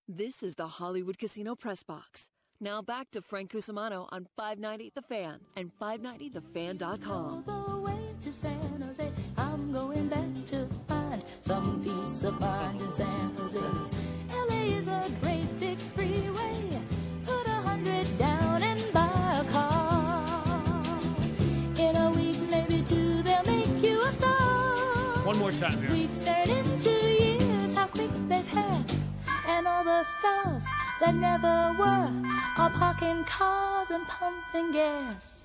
This is the Hollywood Casino Press Box. Now back to Frank Cusimano on 590 The Fan and 590thefan.com. All the way to San Jose, I'm going back to find some peace of mind in San Jose. LA is a great big freeway. Put 100 down and buy a car. In a week, maybe two, they'll make you a star. One more time here. Weeks turn into years, how quick they pass. And all the stars that never were are parking cars and pumping gas.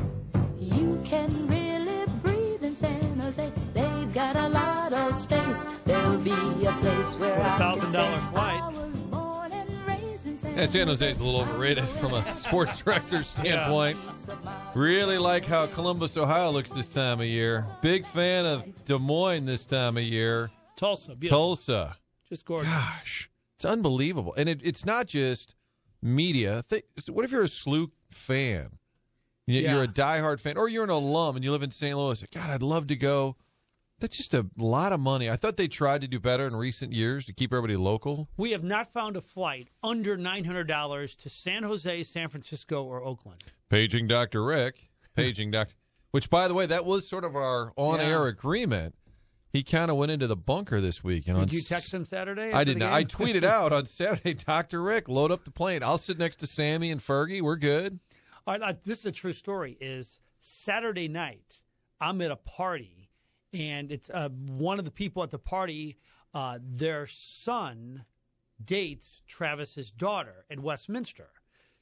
You can really breathe in San Jose. They've got a lot of space. There'll be a place where I can stay. $4,000 flight. I was born and raised in San Yeah, San Jose is a little overrated from a sports director standpoint. Really like how Columbus, Ohio looks this time of year. Big fan of Des Moines this time of year. Tulsa. Beautiful. Tulsa. Just gorgeous. Gosh, it's unbelievable. And it's not just media. What if you're a SLU fan? You're a diehard fan, or you're an alum and you live in St. Louis. God, I'd love to go. That's just a lot of money. I thought they tried to do better in recent years to keep everybody local. We have not found a flight under $900 to San Jose, San Francisco, or Oakland. Paging Dr. Rick. Paging Dr. Which, by the way, that was sort of our on-air agreement. He kind of went into the bunker this week. Did you text him Saturday? I did not. I tweeted out on Saturday, Dr. Rick, load up the plane. I'll sit next to Sammy and Fergie. We're good. All right, this is a true story. Is Saturday night, I'm at a party, and it's one of the people at the party, their son dates Travis's daughter at Westminster.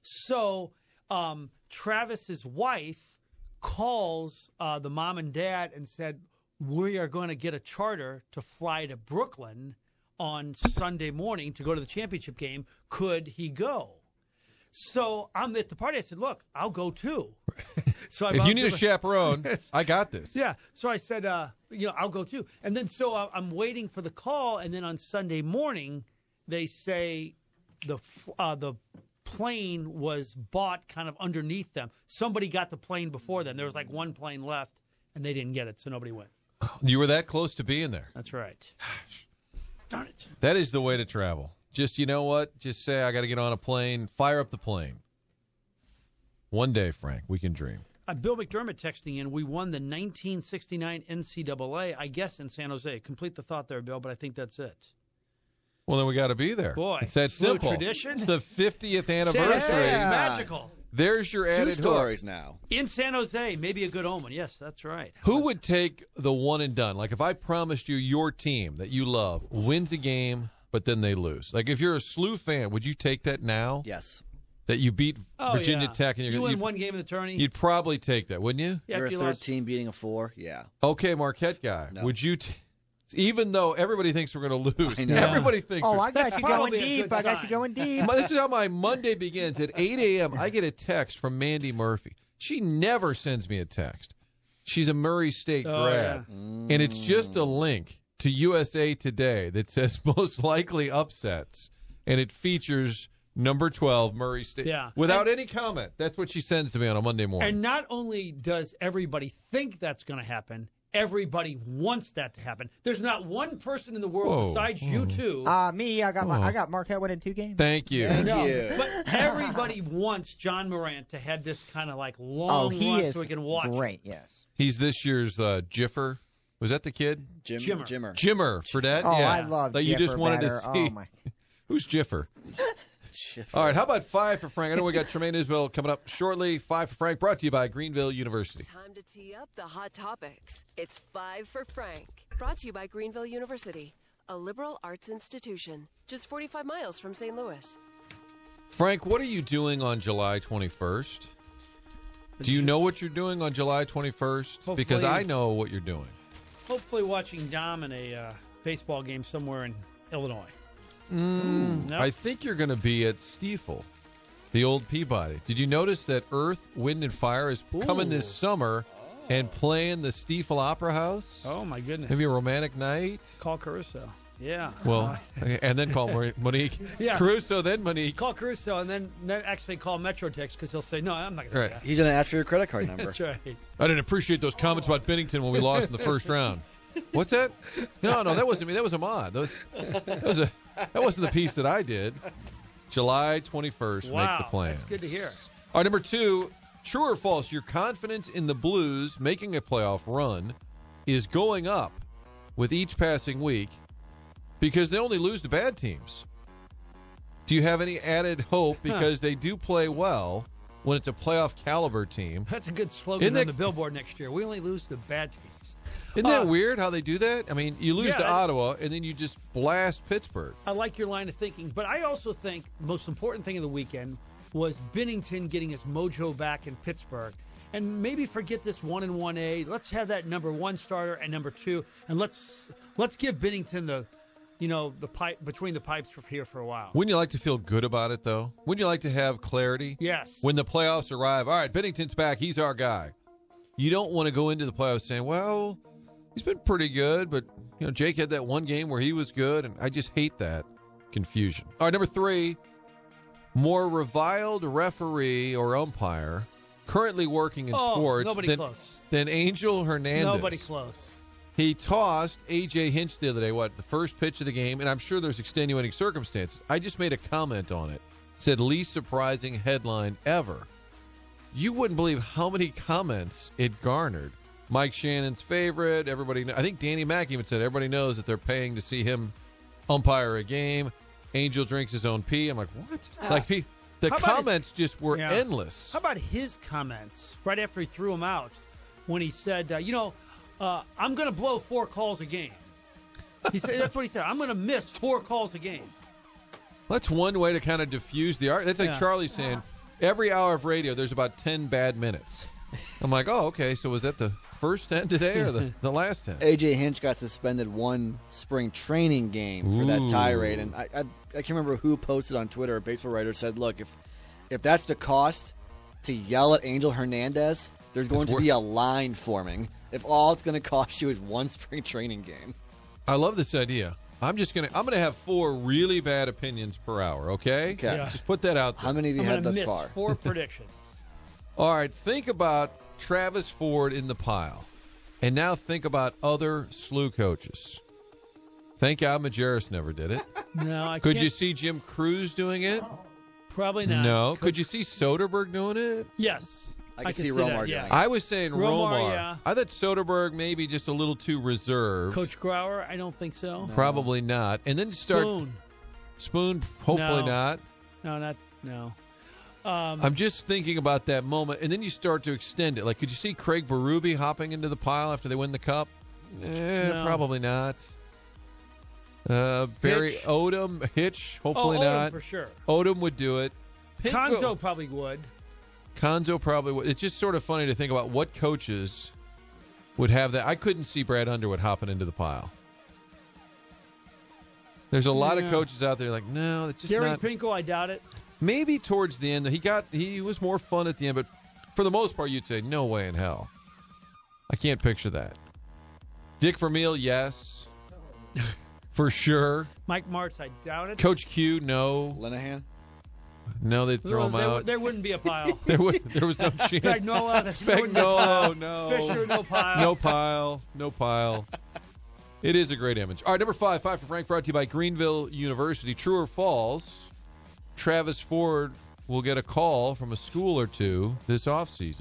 So Travis's wife calls the mom and dad and said, we are going to get a charter to fly to Brooklyn on Sunday morning to go to the championship game. Could he go? So I'm at the party. I said, look, I'll go too. So if you need a chaperone, I got this. Yeah. So I said, I'll go too. And then so I'm waiting for the call. And then on Sunday morning, they say the plane was bought kind of underneath them. Somebody got the plane before them. There was like one plane left, and they didn't get it, so nobody went. You were that close to being there. That's right. Darn it. That is the way to travel. Just, you know what? Just say, I got to get on a plane. Fire up the plane. One day, Frank, we can dream. Bill McDermott texting in, we won the 1969 NCAA, I guess, in San Jose. Complete the thought there, Bill, but I think that's it. Well, then we got to be there. Boy, it's that simple. Tradition. It's the 50th anniversary. Magical. There's your added 2 stories now. In San Jose, maybe a good omen. Yes, that's right. Who would take the one and done? Like if I promised you your team that you love wins a game, but then they lose. Like if you're a SLU fan, would you take that now? Yes. That you beat Virginia Tech and you win one game in the tourney? You'd probably take that, wouldn't you? Yeah, you're a third team beating a 4. Yeah. Okay, Marquette guy. No. Would you even though everybody thinks we're going to lose. I know. Everybody thinks I got you going probably a deep. good I got sign. you going deep. This is how my Monday begins. At 8 a.m., I get a text from Mandy Murphy. She never sends me a text. She's a Murray State grad. Yeah. And it's just a link to USA Today that says most likely upsets. And it features number 12, Murray State. Yeah. Without any comment. That's what she sends to me on a Monday morning. And not only does everybody think that's going to happen, everybody wants that to happen. There's not one person in the world besides you two. Me, I got Marquette winning 2 games. Thank you. Thank you. But everybody wants John Morant to have this kind of like long run so we can watch. Great, yes. He's this year's Jiffer. Was that the kid? Jimmer. Jimmer Fredette. Oh, yeah. I love that Jiffer you just wanted better. to see. Oh, my. Who's Jiffer? All right, how about 5 for Frank? I know we got Tremaine Isbell coming up shortly. 5 for Frank, brought to you by Greenville University. Time to tee up the hot topics. It's 5 for Frank. Brought to you by Greenville University, a liberal arts institution, just 45 miles from St. Louis. Frank, what are you doing on July 21st? Do you know what you're doing on July 21st? Because I know what you're doing. Hopefully watching Dom in a baseball game somewhere in Illinois. No? I think you're going to be at Stiefel, the old Peabody. Did you notice that Earth, Wind, and Fire is coming this summer and playing the Stiefel Opera House? Oh, my goodness. Maybe a romantic night? Call Caruso. Yeah. Well, and then call Monique. Yeah. Caruso, then Monique. Call Caruso, and then actually call Metrotex because he'll say, no, I'm not going to do that. He's going to ask for your credit card number. That's right. I didn't appreciate those comments about Bennington when we lost in the first round. What's that? No, that wasn't me. That was Ahmad. That was a That wasn't the piece that I did. July 21st, Wow, make the plans. that's good to hear. All right, number 2, true or false, your confidence in the Blues making a playoff run is going up with each passing week because they only lose to bad teams. Do you have any added hope because they do play well when it's a playoff caliber team? That's a good slogan on the billboard next year. We only lose to bad teams. Isn't that weird how they do that? I mean, you lose to Yeah. Ottawa, and then you just blast Pittsburgh. I like your line of thinking, but I also think the most important thing of the weekend was Binnington getting his mojo back in Pittsburgh. And maybe forget this 1-1A. Let's have that number 1 starter and number 2, and let's give Binnington the pipe between the pipes here for a while. Wouldn't you like to feel good about it, though? Wouldn't you like to have clarity? Yes. When the playoffs arrive, all right, Binnington's back. He's our guy. You don't want to go into the playoffs saying, well, he's been pretty good, but Jake had that one game where he was good, and I just hate that confusion. All right, number 3, more reviled referee or umpire currently working in sports than Angel Hernandez. Nobody close. He tossed A.J. Hinch the other day, the first pitch of the game, and I'm sure there's extenuating circumstances. I just made a comment on it. Said, least surprising headline ever. You wouldn't believe how many comments it garnered. Mike Shannon's favorite. Everybody. I think Danny Mack even said everybody knows that they're paying to see him umpire a game. Angel drinks his own pee. I'm like, what? The comments just were endless. How about his comments right after he threw him out when he said, I'm going to blow 4 calls a game. He said that's what he said. I'm going to miss 4 calls a game. That's one way to kind of diffuse the art. That's like Charlie saying, every hour of radio, there's about 10 bad minutes. I'm like, oh, okay, so was that the first 10 today or the last 10? A.J. Hinch got suspended 1 spring training game for that tirade, and I can't remember who posted on Twitter. A baseball writer said, look, if that's the cost to yell at Angel Hernandez, there's going to be a line forming if all it's going to cost you is 1 spring training game. I love this idea. I'm gonna have 4 really bad opinions per hour, okay? Okay. Yeah. Just put that out there. How many have you had thus far? 4 predictions. All right, think about Travis Ford in the pile. And now think about other SLU coaches. Thank God Majerus never did it. No, I Could can't. you see Jim Cruz doing it? Probably not. No. Could you see Soderberg doing it? Yes. I could could see see Romar that, doing yeah. it. I was saying Romar. yeah. I thought Soderberg maybe just a little too reserved. Coach Grauer, I don't think so. Probably not. And then Spoon, hopefully not. No. I'm just thinking about that moment, and then you start to extend it. Like, could you see Craig Berube hopping into the pile after they win the cup? No. Probably not. Barry Hitch? Odom, Hitch, hopefully Odom not. for sure. Odom would do it. Konzo probably would. Konzo probably would. It's just sort of funny to think about what coaches would have that. I couldn't see Brad Underwood hopping into the pile. There's a lot of coaches out there like, no, it's just Gary not. Pinkel, I doubt it. Maybe towards the end, he was more fun at the end, but for the most part, you'd say, no way in hell. I can't picture that. Dick Vermeil, yes. For sure. Mike Martz, I doubt it. Coach Q, no. Linehan? No, they'd throw him out. There wouldn't be a pile. There was no chance. Spagnuolo, no. Fisher, no pile. No pile. It is a great image. All right, number 5 for Frank, brought to you by Greenville University. True or false, Travis Ford will get a call from a school or two this offseason.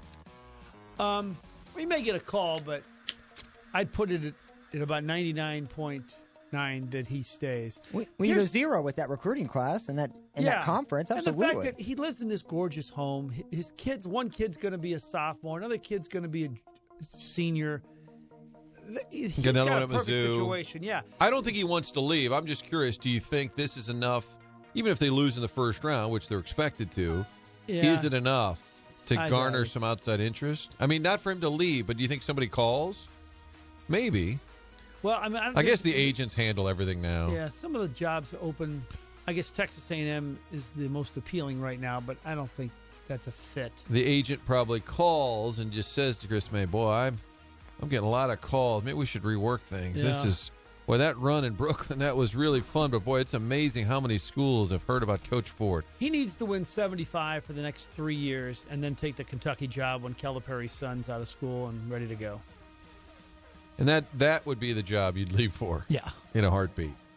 We may get a call, but I'd put it at about 99.9 that he stays. We go 0 with that recruiting class and that conference. Absolutely. And the fact that he lives in this gorgeous home, his kids, one kid's going to be a sophomore, another kid's going to be a senior. He's Another got one a at perfect Mizzou. situation. Yeah. I don't think he wants to leave. I'm just curious, do you think this is enough, even if they lose in the first round, which they're expected to, is it enough to garner some outside interest? I mean, not for him to leave, but do you think somebody calls? Maybe. Well, I mean, I guess the agents handle everything now. Yeah, some of the jobs open. I guess Texas A&M is the most appealing right now, but I don't think that's a fit. The agent probably calls and just says to Chris May, boy, I'm getting a lot of calls. Maybe we should rework things. Yeah. This is, boy, that run in Brooklyn, that was really fun. But, boy, it's amazing how many schools have heard about Coach Ford. He needs to win 75 for the next 3 years and then take the Kentucky job when Calipari's son's out of school and ready to go. And that would be the job you'd leave for. Yeah. In a heartbeat.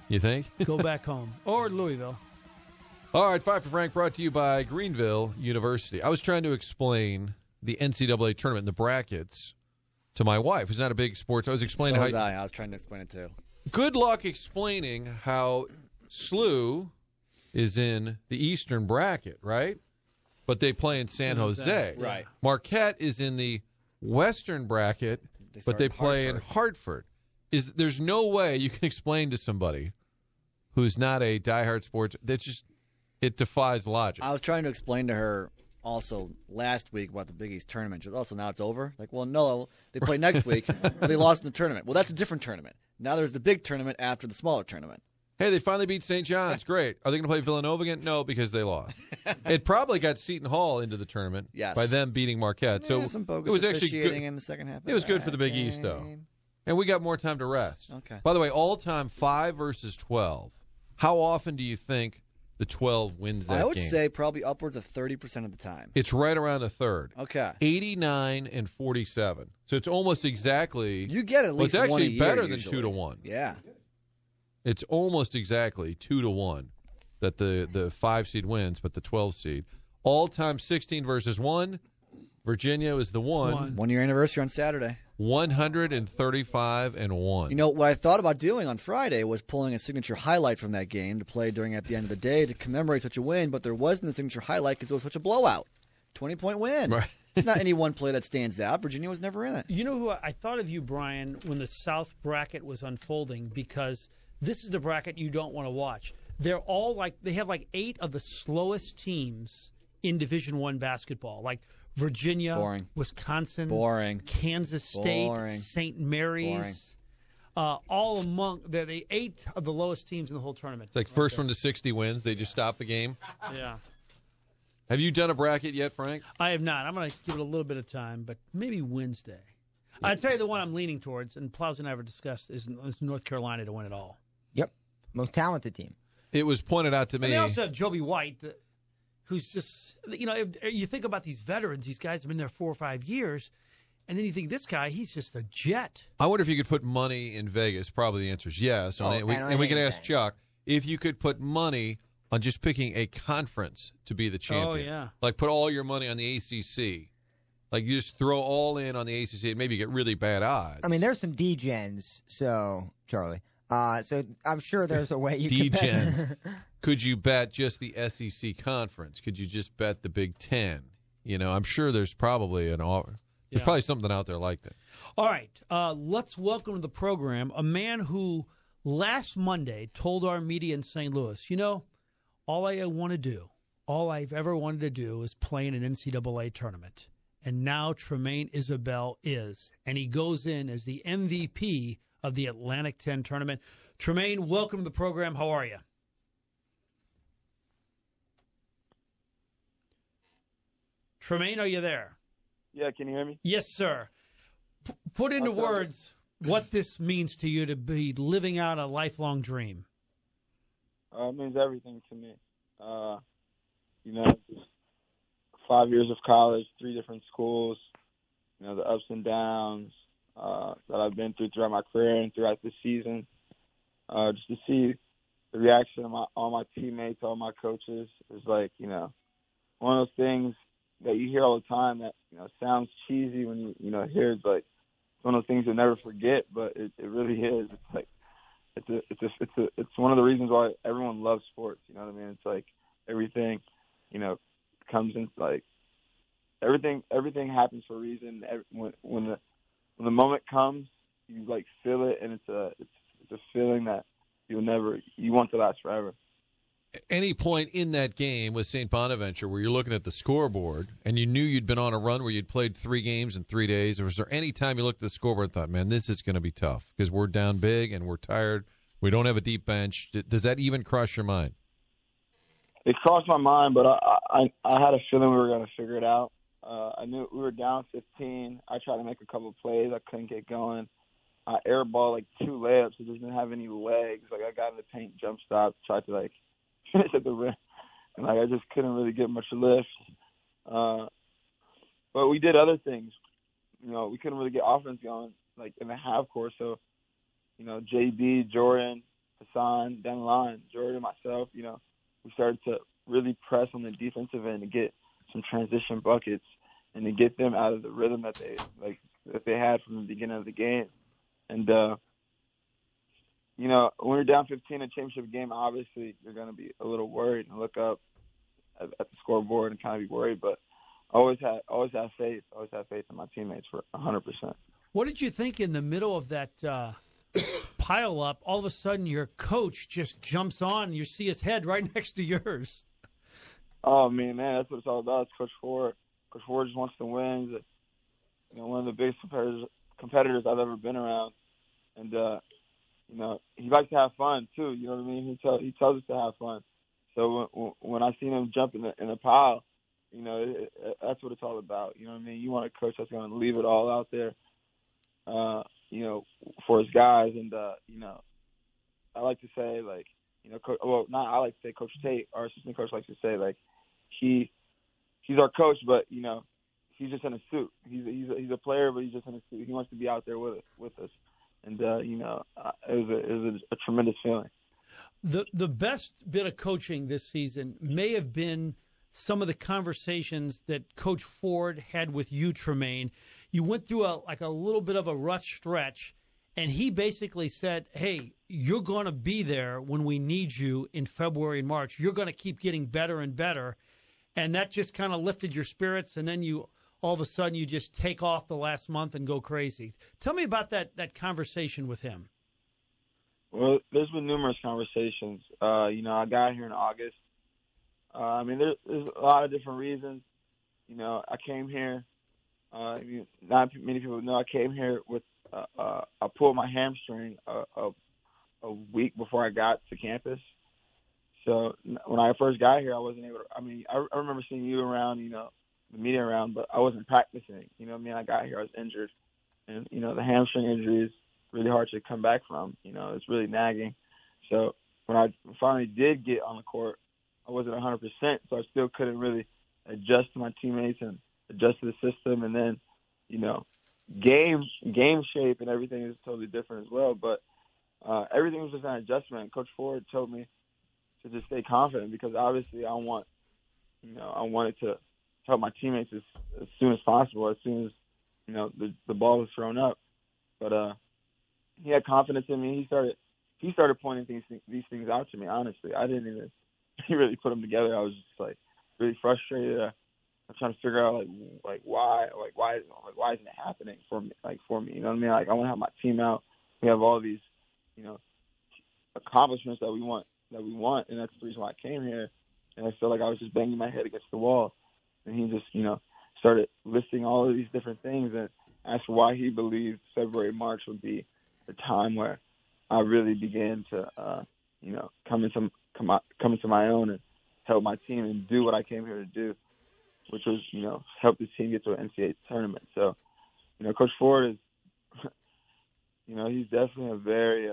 You think? Go back home. Or Louisville. All right, 5 for Frank brought to you by Greenville University. I was trying to explain the NCAA tournament and the brackets to my wife, who's not a big sports. I was explaining I was trying to explain it too. Good luck explaining how SLU is in the Eastern bracket, right? But they play in San Jose. Right. Marquette is in the Western bracket, but they play in Hartford. There's no way you can explain to somebody who's not a diehard sports. It defies logic. I was trying to explain to her also last week about the Big East tournament. She was also, now it's over. Like, well, no, they play next week. They lost in the tournament. Well, that's a different tournament. Now there's the big tournament after the smaller tournament. Hey, they finally beat St. John's. Great. Are they going to play Villanova again? No, because they lost. It probably got Seton Hall into the tournament by them beating Marquette. So some bogus it was actually good in the second half. It was good for the Big East, though. And we got more time to rest. Okay. By the way, all-time 5 versus 12. How often do you think the 12 wins that game? I would say probably upwards of 30% of the time. It's right around a third. Okay. 89 and 47. So it's almost exactly. You get at least it's actually one a year, better than usually. 2-1. Yeah. It's almost exactly 2-1 that the 5 seed wins, but the 12 seed. All-time 16 versus 1. Virginia is the 1. 1 year anniversary on Saturday. 135 and 1. You know, what I thought about doing on Friday was pulling a signature highlight from that game to play during at the end of the day to commemorate such a win, but there wasn't a signature highlight because it was such a blowout. 20-point win. Right. It's not any one play that stands out. Virginia was never in it. You know who I thought of you, Brian, when the South bracket was unfolding, because this is the bracket you don't want to watch. They're all they have 8 of the slowest teams in Division I basketball. Like Virginia, Boring. Wisconsin, Boring. Kansas State, Boring. St. Mary's. All among they're the 8 of the lowest teams in the whole tournament. It's like first one to 60 wins. They just stop the game. Yeah. Have you done a bracket yet, Frank? I have not. I'm going to give it a little bit of time, but maybe Wednesday. Yeah. I'll tell you the one I'm leaning towards, and Plaza and I have discussed, is North Carolina to win it all. Yep. Most talented team. It was pointed out to me. And they also have Joby White, who's just, if you think about these veterans, these guys have been there 4 or 5 years, and then you think this guy, he's just a jet. I wonder if you could put money in Vegas. Probably the answer is yes. And we can ask Chuck if you could put money on just picking a conference to be the champion. Oh, yeah. Like put all your money on the ACC. Like you just throw all in on the ACC and maybe get really bad odds. I mean, there's some D-gens, Charlie. So I'm sure there's a way you could bet. Could you bet just the SEC conference? Could you just bet the Big Ten? I'm sure there's probably there's probably something out there like that. All right, let's welcome to the program a man who last Monday told our media in St. Louis, all I've ever wanted to do is play in an NCAA tournament. And now Tremaine Isabel is. And he goes in as the MVP of the Atlantic 10 tournament. Tremaine, welcome to the program. How are you? Tremaine, are you there? Yeah, can you hear me? Yes, sir. Put into words what this means to you to be living out a lifelong dream. It means everything to me. Just 5 years of college, 3 different schools, the ups and downs that I've been through throughout my career and throughout the season. Just to see the reaction of all my teammates, all my coaches is one of those things that you hear all the time that sounds cheesy when you hear it's like it's one of those things you'll never forget, but it really is. It's like it's one of the reasons why everyone loves sports. You know what I mean? It's like everything, comes in like everything happens for a reason. When the moment comes, you feel it, and it's a feeling that you want to last forever. Any point in that game with St. Bonaventure where you're looking at the scoreboard and you knew you'd been on a run where you'd played 3 games in 3 days, or was there any time you looked at the scoreboard and thought, man, this is going to be tough because we're down big and we're tired, we don't have a deep bench? Does that even cross your mind? It crossed my mind, but I had a feeling we were going to figure it out. I knew we were down 15. I tried to make a couple of plays. I couldn't get going. I airballed 2 layups. It just didn't have any legs. I got in the paint, jump stop, tried to finish at the rim, and I just couldn't really get much lift. But we did other things. We couldn't really get offense going in the half court. So, JB, Jordan, Hassan, down the line, Jordan, myself, we started to really press on the defensive end to get some transition buckets and to get them out of the rhythm that they had from the beginning of the game. And when you're down 15 in a championship game, obviously you're going to be a little worried and look up at the scoreboard and kind of be worried. But always have faith in my teammates for 100%. What did you think in the middle of that pile up? All of a sudden, your coach just jumps on. You see his head right next to yours. Oh man, that's what it's all about. It's Coach Ford. Coach Ford just wants to win. He's one of the biggest competitors I've ever been around, and he likes to have fun too. You know what I mean? He tells us to have fun. So when I seen him jump in a pile, that's what it's all about. You know what I mean? You want a coach that's going to leave it all out there, for his guys. And I like to say Coach Tate, our assistant coach, likes to say he's our coach, but he's just in a suit. He's a player, but he's just in a suit. He wants to be out there with us. And it was a tremendous feeling. The best bit of coaching this season may have been some of the conversations that Coach Ford had with you, Tremaine. You went through a little bit of a rough stretch, and he basically said, hey, you're going to be there when we need you in February and March. You're going to keep getting better and better. And that just kind of lifted your spirits, and then all of a sudden you just take off the last month and go crazy. Tell me about that conversation with him. Well, there's been numerous conversations. I got here in August. There's a lot of different reasons. I came here. Not many people know I came here with I pulled my hamstring a week before I got to campus. So when I first got here, I wasn't able to. I remember seeing you around, the media around, but I wasn't practicing. I got here, I was injured, and the hamstring injury is really hard to come back from. It's really nagging. So when I finally did get on the court, I wasn't 100%, so I still couldn't really adjust to my teammates and adjust to the system. And then, game shape and everything is totally different as well. But everything was just an adjustment. Coach Ford told me to just stay confident because obviously I wanted to help my teammates as soon as possible, as soon as the ball was thrown up. But he had confidence in me. He started pointing these things out to me. Honestly, I didn't even really put them together. I was just really frustrated. I'm trying to figure out why isn't it happening for me? You know what I mean? I want to help my team out. We have all these accomplishments that we want, and that's the reason why I came here. And I feel like I was just banging my head against the wall. And he just started listing all of these different things and asked why he believed February, March would be the time where I really began to come into my own and help my team and do what I came here to do, which was help the team get to an NCAA tournament. So Coach Ford is he's definitely a very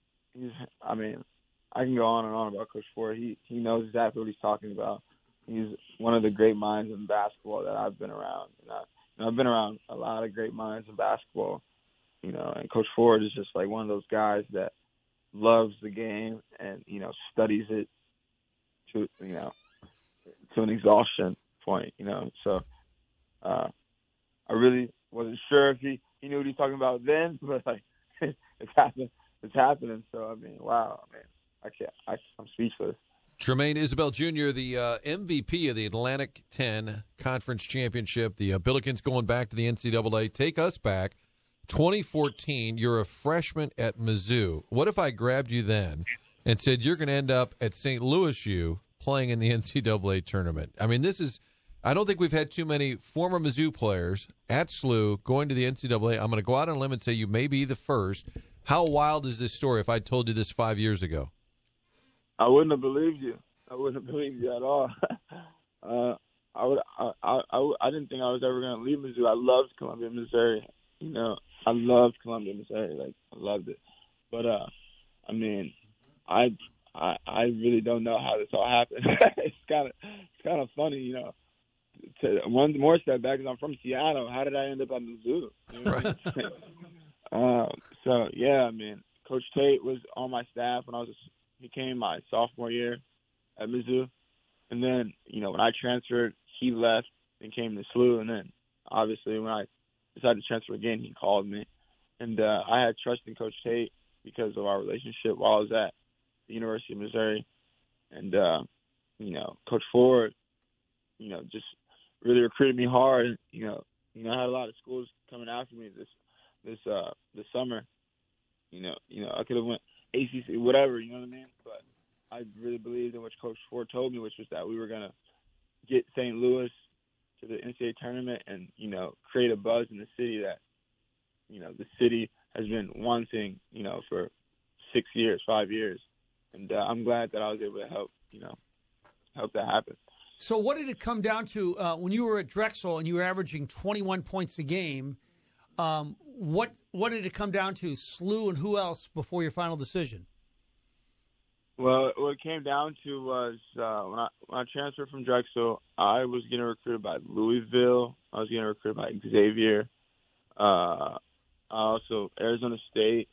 I can go on and on about Coach Ford. He knows exactly what he's talking about. He's one of the great minds in basketball that I've been around. I've been around a lot of great minds in basketball, and Coach Ford is just one of those guys that loves the game and, studies it to an exhaustion point, So I really wasn't sure if he knew what he was talking about then, but it's happening. So, wow, I'm speechless. Tremaine Isabelle Jr., the MVP of the Atlantic 10 Conference Championship. The Billikens going back to the NCAA. Take us back. 2014, you're a freshman at Mizzou. What if I grabbed you then and said you're going to end up at St. Louis U playing in the NCAA tournament? I don't think we've had too many former Mizzou players at SLU going to the NCAA. I'm going to go out on a limb and say you may be the first. How wild is this story if I told you this 5 years ago? I wouldn't have believed you. I wouldn't have believed you at all. I didn't think I was ever going to leave Mizzou. I loved Columbia, Missouri. I loved Columbia, Missouri. I loved it. But I really don't know how this all happened. It's kind of funny, one more step back is I'm from Seattle. How did I end up at Mizzou? Right. So yeah, Coach Tate was on my staff when he came my sophomore year at Mizzou. And then, when I transferred, he left and came to SLU. And then, obviously, when I decided to transfer again, he called me. And I had trust in Coach Tate because of our relationship while I was at the University of Missouri. And, Coach Ford, just really recruited me hard. I had a lot of schools coming after me this summer. I could have went ACC, whatever, you know what I mean? But I really believed in what Coach Ford told me, which was that we were going to get St. Louis to the NCAA tournament and, create a buzz in the city that, the city has been wanting, for 5 years. And I'm glad that I was able to help that happen. So what did it come down to when you were at Drexel and you were averaging 21 points a game? What did it come down to, SLU and who else, before your final decision? Well, what it came down to was when I transferred from Drexel, I was getting recruited by Louisville. I was getting recruited by Xavier. Also Arizona State.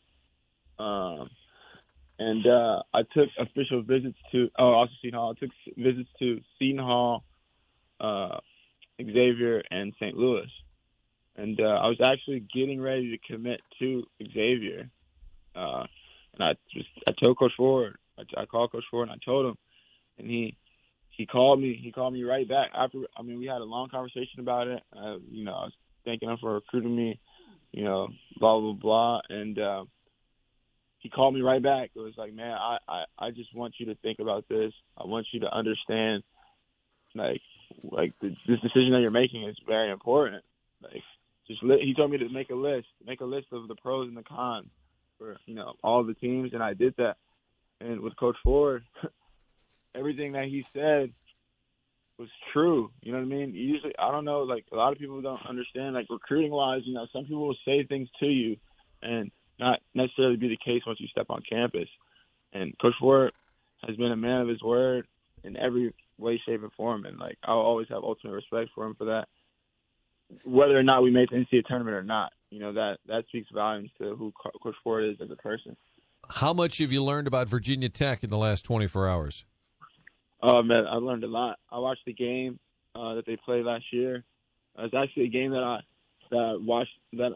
And I took official visits to also Seton Hall. I took visits to Seton Hall, Xavier, and St. Louis. And I was actually getting ready to commit to Xavier. And I told Coach Ford. I called Coach Ford and I told him, and he called me. He called me right back after. We had a long conversation about it. I was thanking him for recruiting me. Blah blah blah, and he called me right back. It was like, man, I just want you to think about this. I want you to understand, this decision that you're making is very important. He told me to make a list of the pros and the cons for all the teams, and I did that. And with Coach Ford, everything that he said was true. You know what I mean? Usually, I don't know, a lot of people don't understand, recruiting-wise, some people will say things to you and not necessarily be the case once you step on campus. And Coach Ford has been a man of his word in every way, shape, and form. And, I'll always have ultimate respect for him for that. Whether or not we make the NCAA tournament or not, that speaks volumes to who Coach Ford is as a person. How much have you learned about Virginia Tech in the last 24 hours? Oh, man, I learned a lot. I watched the game that they played last year. It was actually a game that I watched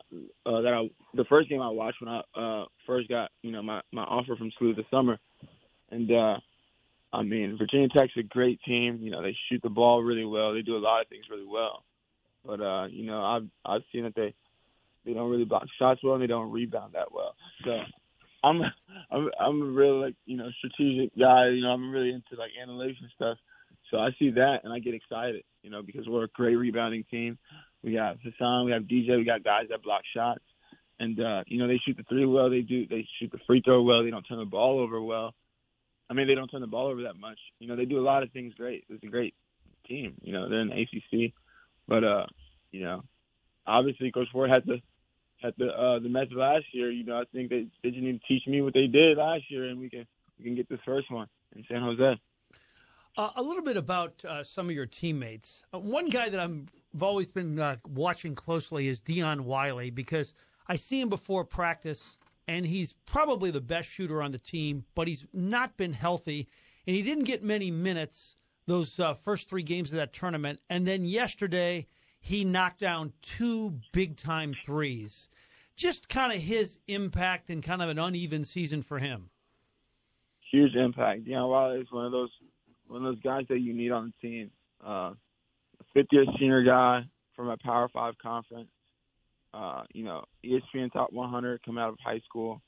the first game I watched when I first got my offer from SLU this summer. And Virginia Tech's a great team. They shoot the ball really well. They do a lot of things really well. But I've seen that they don't really block shots well and they don't rebound that well. So I'm a real strategic guy. I'm really into analytics and stuff. So I see that and I get excited, because we're a great rebounding team. We got Hassan, we have DJ, we got guys that block shots, and they shoot the three well. They shoot the free throw well. They don't turn the ball over well. They don't turn the ball over that much. They do a lot of things great. It's a great team. They're in the ACC, but obviously Coach Ford had the mess last year. I think they just need to teach me what they did last year, and we can get this first one in San Jose. A little bit about some of your teammates. One guy that I've always been watching closely is Dion Wiley, because I see him before practice, and he's probably the best shooter on the team, but he's not been healthy, and he didn't get many minutes those first 3 games of that tournament. And then yesterday, he knocked down 2 big-time threes. Just kind of his impact and kind of an uneven season for him. Huge impact. Dion Wiley is one of those guys that you need on the team. A fifth-year senior guy from a Power 5 conference. ESPN Top 100 coming out of high school.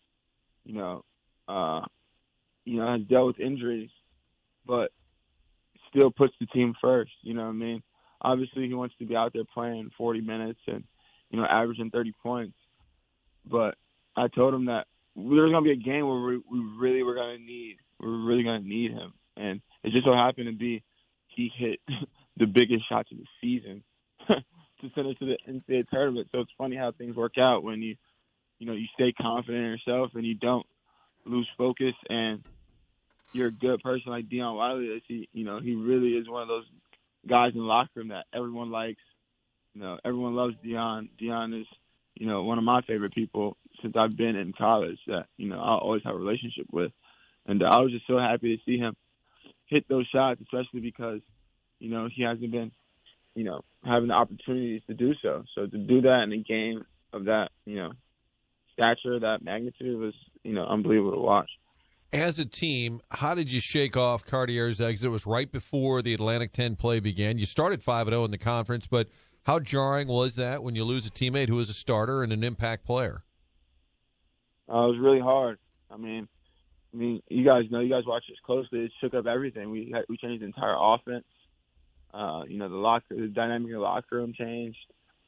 Has dealt with injuries, but still puts the team first. Obviously, he wants to be out there playing 40 minutes and, averaging 30 points. But I told him that there's going to be a game where we're really going to need him. And it just so happened to be he hit the biggest shots of the season to send us to the NCAA tournament. So it's funny how things work out when you stay confident in yourself and you don't lose focus, and you're a good person like Dion Wiley. He really is one of those guys in the locker room that everyone likes. Everyone loves Dion. Dion is, one of my favorite people since I've been in college that, I'll always have a relationship with. And I was just so happy to see him hit those shots, especially because, he hasn't been, having the opportunities to do so. So to do that in a game of that, stature, that magnitude was, unbelievable to watch. As a team, how did you shake off Cartier's exit? It was right before the Atlantic 10 play began. You started 5-0 in the conference, but how jarring was that when you lose a teammate who was a starter and an impact player? It was really hard. I mean, you guys know, you guys watch this closely. It shook up everything. We changed the entire offense. The dynamic of the locker room changed.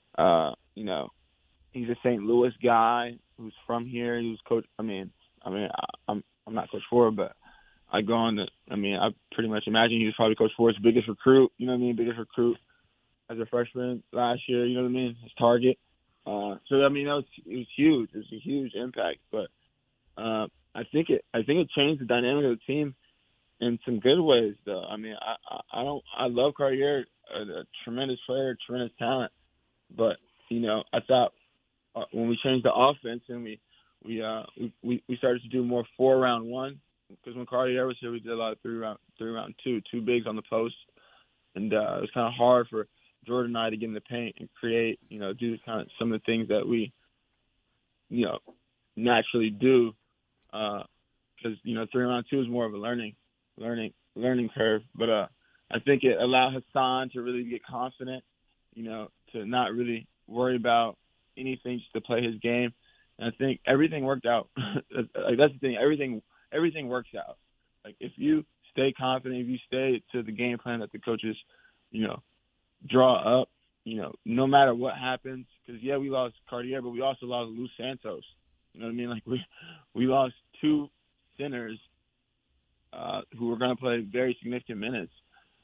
He's a St. Louis guy who's from here. He was coach. I'm not Coach Ford, but I pretty much imagine he was probably Coach Ford's biggest recruit. Biggest recruit as a freshman last year. His target. It was huge. It was a huge impact. But I think it changed the dynamic of the team in some good ways, though. I love Cartier, a tremendous player, tremendous talent. But I thought when we changed the offense and we started to do more 4-round one, because when Cartier was here, we did a lot of three round two bigs on the post, and it was kind of hard for Jordan and I to get in the paint and create, do kind of some of the things that we, naturally do, because 3-round two is more of a learning curve. But I think it allowed Hassan to really get confident, to not really worry about anything, just to play his game. And I think everything worked out. That's the thing. Everything works out. Like, if you stay confident, if you stay to the game plan that the coaches, draw up, no matter what happens. Because, we lost Cartier, but we also lost Lou Santos. You know what I mean? Like, we lost two centers who were going to play very significant minutes,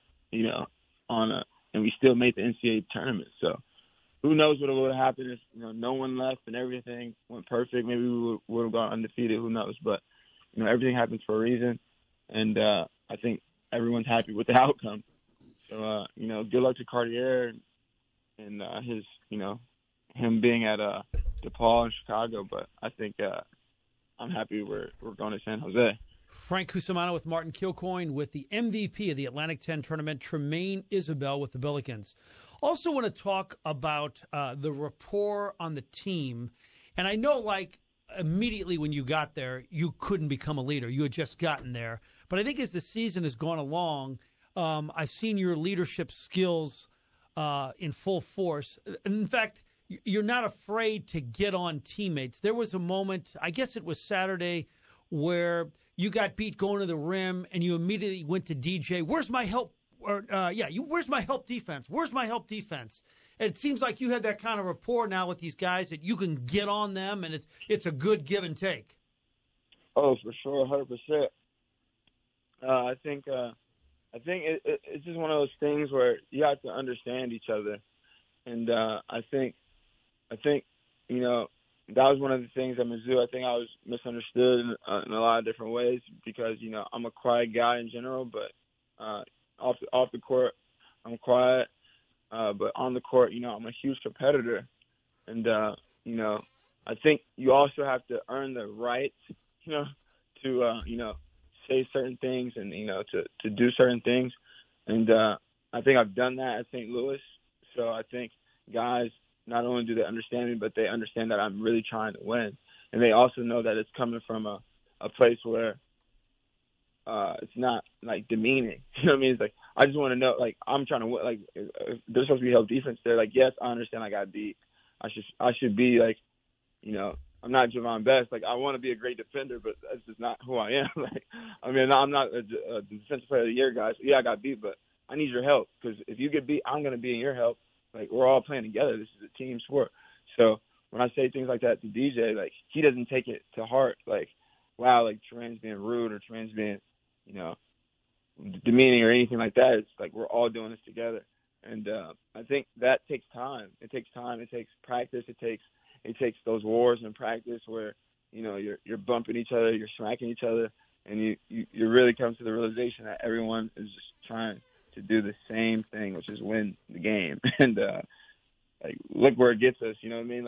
and we still made the NCAA tournament. So who knows what would have happened if, no one left and everything went perfect. Maybe we would have gone undefeated. Who knows? But, everything happens for a reason. And I think everyone's happy with the outcome. So, good luck to Cartier and his, him being at DePaul in Chicago. But I think I'm happy we're going to San Jose. Frank Cusimano with Martin Kilcoyne with the MVP of the Atlantic 10 tournament, Tremaine Isabel with the Billikens. Also want to talk about the rapport on the team. And I know, immediately when you got there, you couldn't become a leader. You had just gotten there. But I think as the season has gone along, I've seen your leadership skills in full force. In fact, you're not afraid to get on teammates. There was a moment, I guess it was Saturday, where you got beat going to the rim and you immediately went to DJ. Where's my help? Where's my help defense? Where's my help defense? And it seems like you have that kind of rapport now with these guys that you can get on them, and it's a good give and take. Oh, for sure, 100%. I think it's just one of those things where you have to understand each other, and I think that was one of the things at Mizzou. I think I was misunderstood in a lot of different ways because I'm a quiet guy in general, but off the court I'm quiet, but on the court I'm a huge competitor, and I think you also have to earn the right to say certain things and to do certain things, and I think I've done that at St. Louis. So I think guys, not only do they understand me, but they understand that I'm really trying to win, and they also know that it's coming from a place where it's not demeaning. You know what I mean? It's like, I just want to know, I'm trying to win. If there's supposed to be help defense there. Yes, I understand I got beat. I should be I'm not Javon Best. I want to be a great defender, but that's just not who I am. I'm not a defensive player of the year guy. So I got beat, but I need your help, because if you get beat, I'm going to be in your help. We're all playing together. This is a team sport. So when I say things like that to DJ, he doesn't take it to heart. Wow, Tremane's being rude or Tremane's being, demeaning or anything like that. It's we're all doing this together. And I think that takes time. It takes time. It takes practice. It takes those wars in practice where, you're bumping each other, you're smacking each other, and you really come to the realization that everyone is just trying to do the same thing, which is win the game. And look where it gets us. You know what I mean?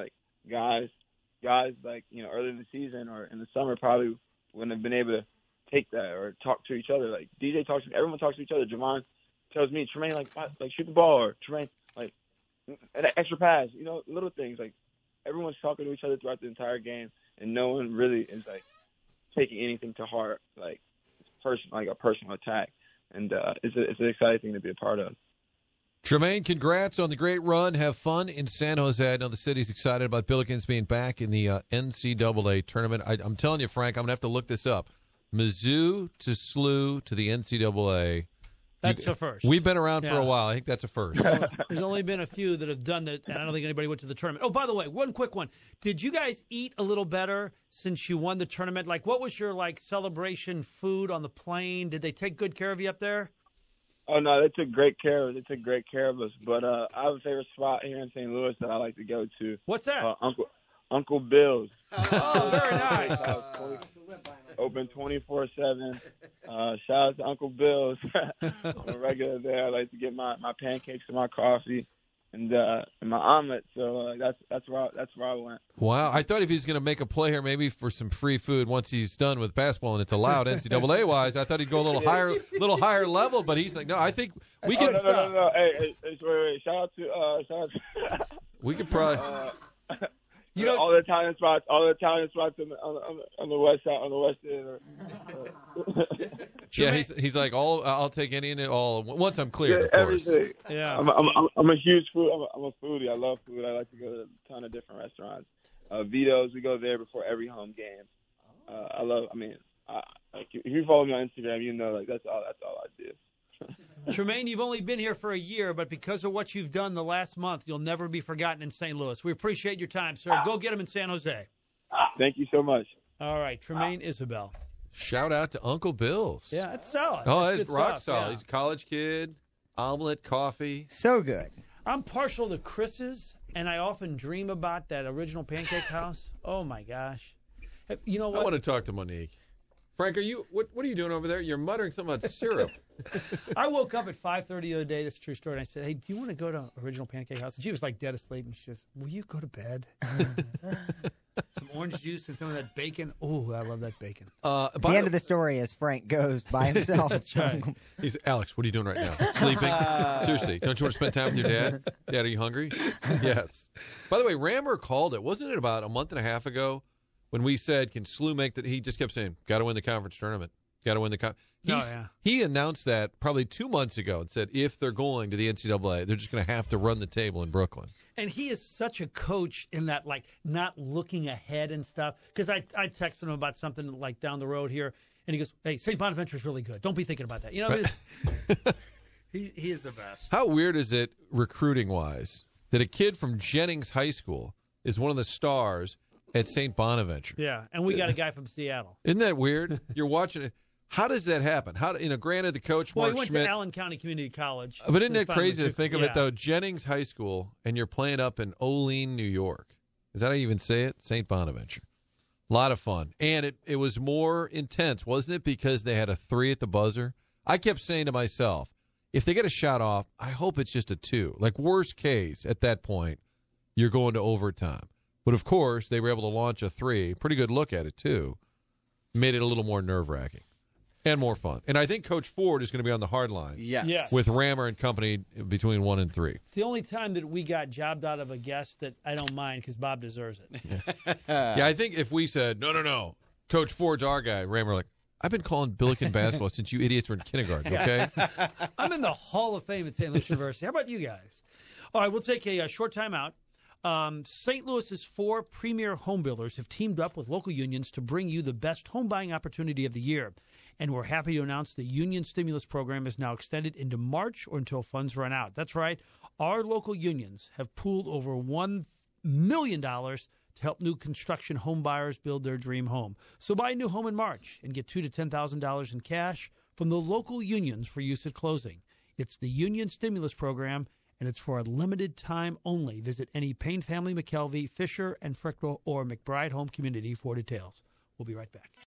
guys like, earlier in the season or in the summer probably wouldn't have been able to take that or talk to each other. Like DJ talks to everyone talks to each other. Javon tells me, Tremaine, like shoot the ball, or Tremaine, like an extra pass, little things. Like everyone's talking to each other throughout the entire game, and no one really is like taking anything to heart, like a personal attack. And it's an exciting thing to be a part of. Tremaine, congrats on the great run. Have fun in San Jose. I know the city's excited about Billikens being back in the NCAA tournament. I'm telling you, Frank, I'm going to have to look this up. Mizzou to SLU to the NCAA. That's a first. We've been around for a while. I think that's a first. There's only been a few that have done that, and I don't think anybody went to the tournament. Oh, by the way, one quick one. Did you guys eat a little better since you won the tournament? Like, what was your, celebration food on the plane? Did they take good care of you up there? Oh, no, they took great care of us. But I have a favorite spot here in St. Louis that I like to go to. What's that? Uncle Bill's. Oh, very nice. Open 24/7. Shout out to Uncle Bill's. I'm a regular there. I like to get my pancakes and my coffee and my omelet. So that's where I went. Wow, I thought if he's going to make a play here, maybe for some free food once he's done with basketball and it's allowed NCAA wise, I thought he'd go a little higher level. But he's like, no, I think we can. No. Hey, wait. Shout out to. We could probably. All the Italian spots on the west side, on the west end. Yeah, he's like, I'll take any and all once I'm cleared. Of course. Everything. Yeah, I'm a huge food. I'm a foodie. I love food. I like to go to a ton of different restaurants. Vito's, we go there before every home game. If you follow me on Instagram, that's all I do. Tremaine, you've only been here for a year, but because of what you've done the last month, you'll never be forgotten in St. Louis. We appreciate your time, sir. Go get him in San Jose. Thank you so much. All right, Tremaine Isabel. Shout out to Uncle Bill's. Yeah, it's solid. Oh, that's it's rock stuff. solid. Yeah. He's a college kid, omelet, coffee. So good. I'm partial to Chris's, and I often dream about that original pancake house. Oh, my gosh. You know what? I want to talk to Monique. Frank, what are you doing over there? You're muttering something about syrup. I woke up at 5:30 the other day. This is a true story. And I said, "Hey, do you want to go to Original Pancake House?" And she was dead asleep. And she says, "Will you go to bed?" Some orange juice and some of that bacon. Oh, I love that bacon. The end of the story is Frank goes by himself. That's right. He's Alex. What are you doing right now? Sleeping? Seriously, don't you want to spend time with your dad? Dad, are you hungry? Yes. By the way, Rammer called it. Wasn't it about a month and a half ago when we said, "Can SLU make that?" He just kept saying, "Got to win the conference tournament. Got to win the He announced that probably 2 months ago and said if they're going to the NCAA, they're just going to have to run the table in Brooklyn. And he is such a coach in that, not looking ahead and stuff. Because I texted him about something down the road here, and he goes, "Hey, St. Bonaventure's really good. Don't be thinking about that." Right. He is the best. How weird is it, recruiting-wise, that a kid from Jennings High School is one of the stars at St. Bonaventure? Yeah, and we got a guy from Seattle. Isn't that weird? You're watching it. How does that happen? Granted, the coach, Mark he went Schmidt, to Allen County Community College. But isn't it crazy to think of it, though? Jennings High School, and you're playing up in Olean, New York. Is that how you even say it? St. Bonaventure. A lot of fun. And it was more intense, wasn't it? Because they had a 3 at the buzzer. I kept saying to myself, if they get a shot off, I hope it's just a 2. Worst case, at that point, you're going to overtime. But, of course, they were able to launch a 3. Pretty good look at it, too. Made it a little more nerve-wracking and more fun. And I think Coach Ford is going to be on the hard line. Yes. With Rammer and company between 1 and 3. It's the only time that we got jobbed out of a guest that I don't mind because Bob deserves it. Yeah, I think if we said, no, Coach Ford's our guy, Rammer I've been calling Billiken basketball since you idiots were in kindergarten, okay? I'm in the Hall of Fame at St. Louis University. How about you guys? All right, we'll take a short time out. St. Louis's 4 premier home builders have teamed up with local unions to bring you the best home buying opportunity of the year. And we're happy to announce the union stimulus program is now extended into March or until funds run out. That's right. Our local unions have pooled over $1 million to help new construction home buyers build their dream home. So buy a new home in March and get $2,000 to $10,000 in cash from the local unions for use at closing. It's the union stimulus program, and it's for a limited time only. Visit any Payne Family, McKelvey, Fisher, and Frickville or McBride Home Community for details. We'll be right back.